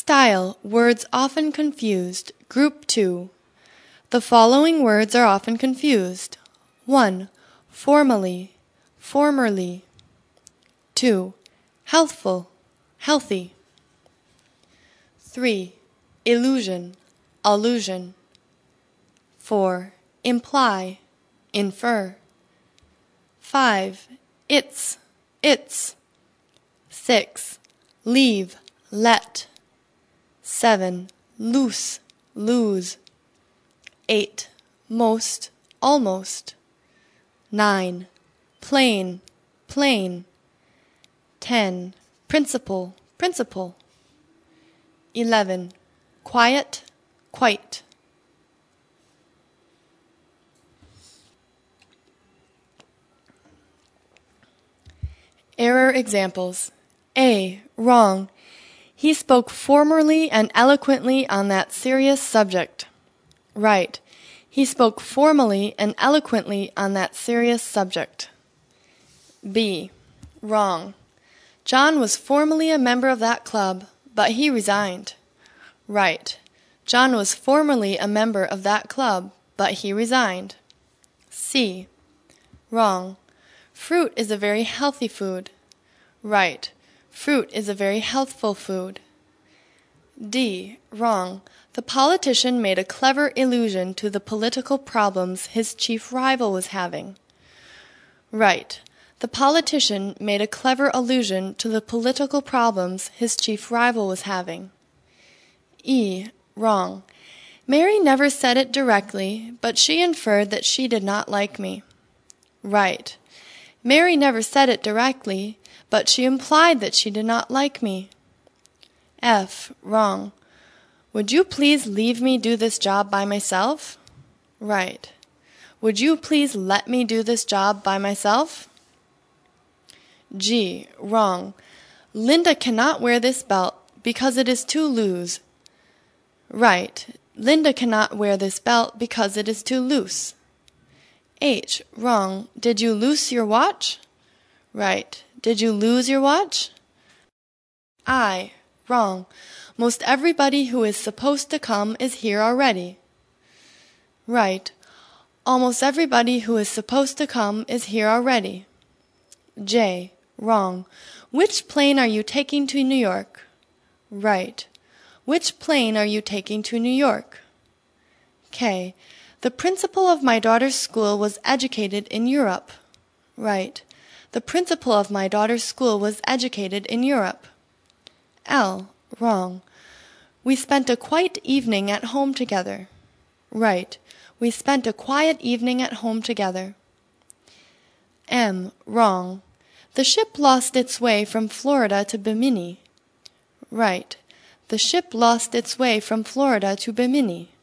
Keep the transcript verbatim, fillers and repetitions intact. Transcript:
Style, words often confused. Group two. The following words are often confused. one. Formally, formerly. two. Healthful, healthy. three. Illusion, allusion. four. Imply, infer. five. It's, its. six. Leave, let. seven. Loose, lose. eight. Most, almost. nine. Plain, plain. ten. Principle, principle. eleven. Quiet, quite. Error examples. A. Wrong. He spoke formerly and eloquently on that serious subject. Right. He spoke formally and eloquently on that serious subject. B. Wrong. John was formerly a member of that club, but he resigned. Right. John was formerly a member of that club, but he resigned. C. Wrong. Fruit is a very healthy food. Right. Fruit is a very healthful food. D. Wrong. The politician made a clever allusion to the political problems his chief rival was having. Right. The politician made a clever allusion to the political problems his chief rival was having. E. Wrong. Mary never said it directly, but she inferred that she did not like me. Right. Mary never said it directly, but she implied that she did not like me. F. Wrong. Would you please leave me do this job by myself? Right. Would you please let me do this job by myself? G. Wrong. Linda cannot wear this belt because it is too loose. Right. Linda cannot wear this belt because it is too loose. H. Wrong. Did you loose your watch? Right. Did you lose your watch? I. Wrong. Most everybody who is supposed to come is here already. Right. Almost everybody who is supposed to come is here already. J. Wrong. Which plane are you taking to New York? Right. Which plane are you taking to New York? K. The principal of my daughter's school was educated in Europe. Right. The principal of my daughter's school was educated in Europe. L. Wrong. We spent a quiet evening at home together. Right. We spent a quiet evening at home together. M. Wrong. The ship lost its way from Florida to Bimini. Right. The ship lost its way from Florida to Bimini.